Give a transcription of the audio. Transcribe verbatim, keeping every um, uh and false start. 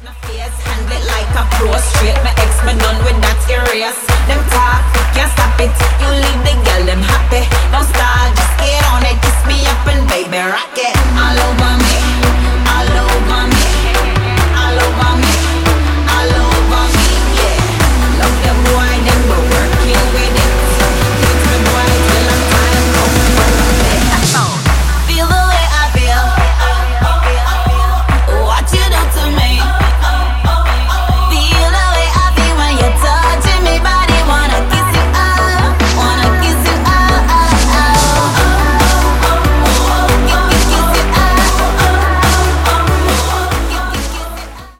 My face, handle it like a pro straight. My ex, me done with that serious. Them talk, can't stop it. You leave the girl, them happy. Don't start, just get on it. Kiss me up and baby, rock it.